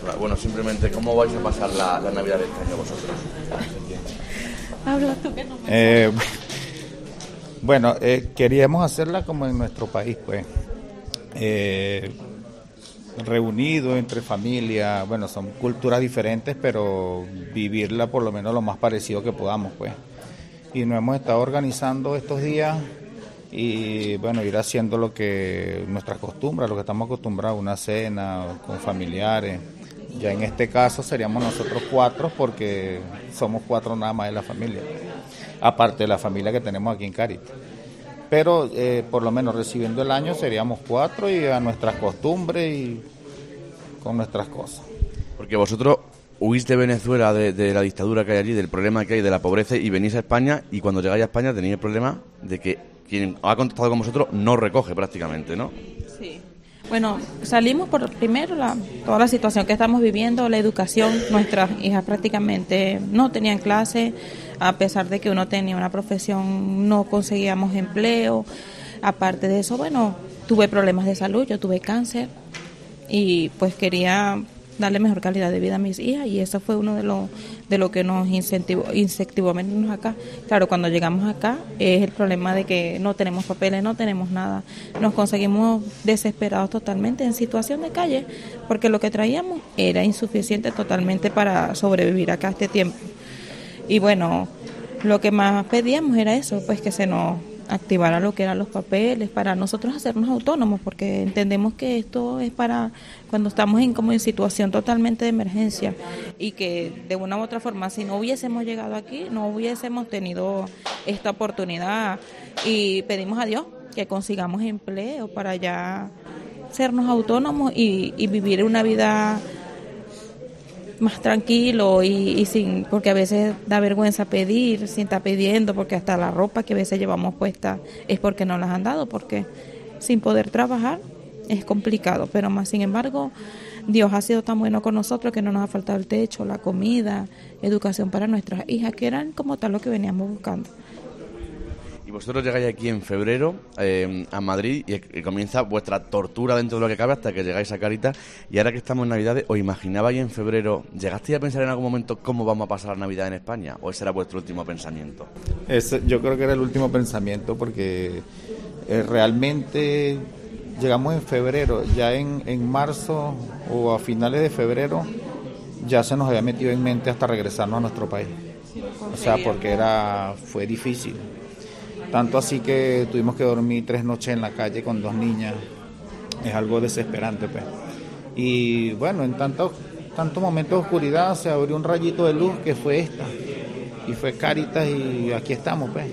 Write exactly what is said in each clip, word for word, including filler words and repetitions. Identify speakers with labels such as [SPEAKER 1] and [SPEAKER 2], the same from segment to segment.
[SPEAKER 1] Bueno, simplemente, ¿cómo vais a pasar la, la Navidad de este año vosotros?
[SPEAKER 2] Habla tú que no me
[SPEAKER 3] eh, Bueno, eh, queríamos hacerla como en nuestro país, pues. Eh, reunido entre familia, bueno, son culturas diferentes, pero vivirla por lo menos lo más parecido que podamos, pues. Y nos hemos estado organizando estos días y, bueno, ir haciendo lo que nuestras costumbres, lo que estamos acostumbrados, una cena con familiares. Ya en este caso seríamos nosotros cuatro porque somos cuatro nada más de la familia, aparte de la familia que tenemos aquí en Cáritas. Pero eh, por lo menos recibiendo el año seríamos cuatro y a nuestras costumbres y con nuestras cosas.
[SPEAKER 1] Porque vosotros huís de Venezuela, de, de la dictadura que hay allí, del problema que hay, de la pobreza, y venís a España, y cuando llegáis a España tenéis el problema de que quien ha contactado con vosotros no recoge prácticamente, ¿no?
[SPEAKER 2] Sí. Bueno, salimos por primero la, toda la situación que estamos viviendo, la educación. Nuestras hijas prácticamente no tenían clase, a pesar de que uno tenía una profesión, no conseguíamos empleo. Aparte de eso, bueno, tuve problemas de salud, yo tuve cáncer y pues quería darle mejor calidad de vida a mis hijas, y eso fue uno de los de lo que nos incentivó, incentivó a venirnos acá. Claro, cuando llegamos acá es el problema de que no tenemos papeles, no tenemos nada. Nos conseguimos desesperados totalmente, en situación de calle, porque lo que traíamos era insuficiente totalmente para sobrevivir acá este tiempo. Y bueno, lo que más pedíamos era eso, pues que se nos activara lo que eran los papeles para nosotros hacernos autónomos, porque entendemos que esto es para cuando estamos en como en situación totalmente de emergencia, y que de una u otra forma, si no hubiésemos llegado aquí, no hubiésemos tenido esta oportunidad, y pedimos a Dios que consigamos empleo para ya sernos autónomos y, y vivir una vida más tranquilo y, y sin, porque a veces da vergüenza pedir, sin estar pidiendo, porque hasta la ropa que a veces llevamos puesta es porque no las han dado, porque sin poder trabajar es complicado, pero más sin embargo Dios ha sido tan bueno con nosotros que no nos ha faltado el techo, la comida, educación para nuestras hijas, que eran como tal lo que veníamos buscando.
[SPEAKER 1] Y vosotros llegáis aquí en febrero eh, a Madrid y, y comienza vuestra tortura dentro de lo que cabe hasta que llegáis a Cáritas. Y ahora que estamos en Navidades, ¿os imaginabais en febrero, llegasteis a pensar en algún momento cómo vamos a pasar la Navidad en España? ¿O ese era vuestro último pensamiento?
[SPEAKER 3] Ese, yo creo que era el último pensamiento porque eh, realmente llegamos en febrero, ya en, en marzo o a finales de febrero ya se nos había metido en mente hasta regresarnos a nuestro país. O sea, porque era fue difícil. Tanto así que tuvimos que dormir tres noches en la calle con dos niñas. Es algo desesperante, pues. Y bueno, en tantos tantos momentos de oscuridad se abrió un rayito de luz que fue esta. Y fue Cáritas y aquí estamos, pues.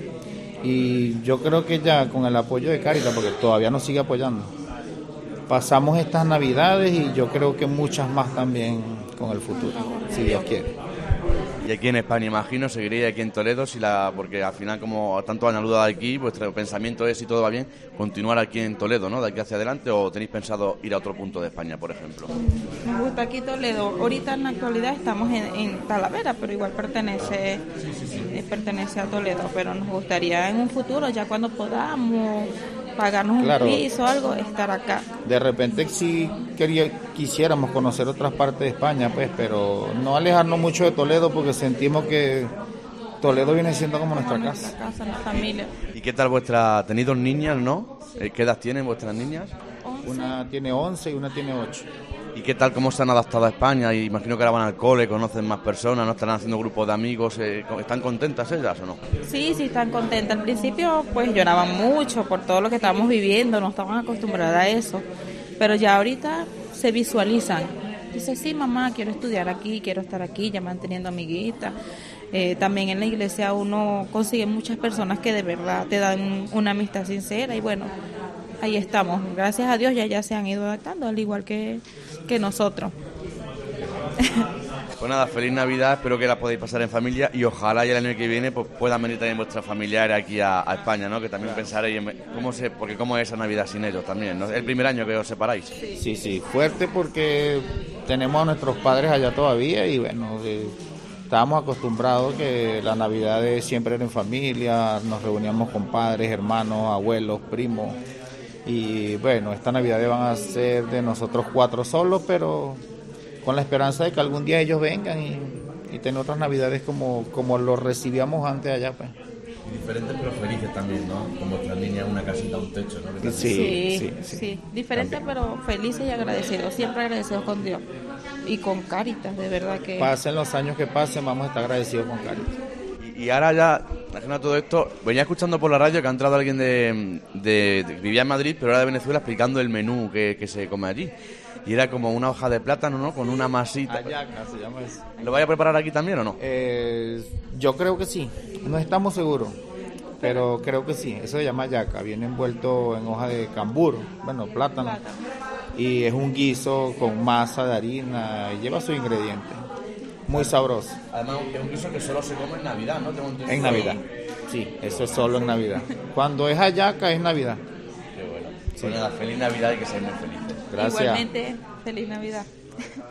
[SPEAKER 3] Y yo creo que ya con el apoyo de Cáritas, porque todavía nos sigue apoyando, pasamos estas Navidades y yo creo que muchas más también con el futuro, si Dios quiere.
[SPEAKER 1] Y aquí en España, imagino, seguiréis aquí en Toledo, si la, porque al final, como tanto han saludado aquí, vuestro pensamiento es, si todo va bien, continuar aquí en Toledo, ¿no? De aquí hacia adelante, ¿o tenéis pensado ir a otro punto de España, por ejemplo?
[SPEAKER 2] Nos gusta aquí Toledo. Ahorita en la actualidad estamos en, en Talavera, pero igual pertenece, sí, sí, sí. Eh, pertenece a Toledo, pero nos gustaría en un futuro, ya cuando podamos pagarnos claro, un piso o algo, estar acá.
[SPEAKER 3] De repente sí quería, quisiéramos conocer otras partes de España, pues, pero no alejarnos mucho de Toledo porque sentimos que Toledo viene siendo como, como nuestra, nuestra casa.
[SPEAKER 2] casa, nuestra familia.
[SPEAKER 1] ¿Y qué tal vuestra, tenéis dos niñas, no? Sí. ¿Qué edad tienen vuestras niñas?
[SPEAKER 3] once. Una tiene once y una tiene ocho.
[SPEAKER 1] ¿Y qué tal, cómo se han adaptado a España? Y imagino que ahora van al cole, conocen más personas, ¿no? Estarán haciendo grupos de amigos. Eh, ¿Están contentas ellas o no?
[SPEAKER 2] Sí, sí, están contentas. Al principio, pues lloraban mucho por todo lo que estábamos viviendo, no estaban acostumbradas a eso. Pero ya ahorita se visualizan. Dice, sí, mamá, quiero estudiar aquí, quiero estar aquí, ya manteniendo amiguitas. Eh, también en la iglesia uno consigue muchas personas que de verdad te dan una amistad sincera y bueno, ahí estamos. Gracias a Dios ya, ya se han ido adaptando, al igual que, que nosotros.
[SPEAKER 1] Pues nada, feliz Navidad, espero que la podáis pasar en familia y ojalá ya el año que viene pues puedan venir también vuestros familiares aquí a, a España, ¿no? Que también pensaréis en cómo se, porque cómo es esa Navidad sin ellos también, ¿no? El primer año que os separáis.
[SPEAKER 3] Sí, sí, fuerte porque tenemos a nuestros padres allá todavía y bueno, eh, estábamos acostumbrados que las Navidades siempre eran en familia, nos reuníamos con padres, hermanos, abuelos, primos. Y bueno, esta Navidad van a ser de nosotros cuatro solos, pero con la esperanza de que algún día ellos vengan y, y tener otras navidades como, como lo recibíamos antes allá, pues.
[SPEAKER 1] Diferentes pero felices también, ¿no? Como vuestras niñas, una casita, un techo, ¿no? Que
[SPEAKER 3] Sí,
[SPEAKER 2] Sí,
[SPEAKER 3] sí,
[SPEAKER 2] sí,
[SPEAKER 3] sí.
[SPEAKER 2] diferentes
[SPEAKER 3] También.
[SPEAKER 2] pero felices y agradecidos, siempre agradecidos con Dios y con Cáritas, de verdad que...
[SPEAKER 3] Pasen los años que pasen, vamos a estar agradecidos con Cáritas.
[SPEAKER 1] Y, y ahora ya, ajeno a todo esto, venía escuchando por la radio que ha entrado alguien de, de, de- vivía en Madrid, pero era de Venezuela, explicando el menú que, que se come allí. Y era como una hoja de plátano, ¿no? Con una masita.
[SPEAKER 3] Ayaca se llama eso.
[SPEAKER 1] ¿Lo vais a preparar aquí también o no?
[SPEAKER 3] Eh, yo creo que sí, no estamos seguros, pero creo que sí. Eso se llama yaca, viene envuelto en hoja de cambur, bueno, plátano,
[SPEAKER 2] Plátano.
[SPEAKER 3] y es un guiso con masa de harina y lleva sus ingredientes. Muy sabroso.
[SPEAKER 1] Además, es un guiso que solo se come en Navidad, ¿no? Tengo entendido.
[SPEAKER 3] En Navidad, sí, eso es solo en Navidad. Cuando es ayaca es Navidad.
[SPEAKER 1] Qué bueno. Pues nada, feliz Navidad y que seáis muy felices.
[SPEAKER 3] Gracias.
[SPEAKER 2] Igualmente, feliz Navidad.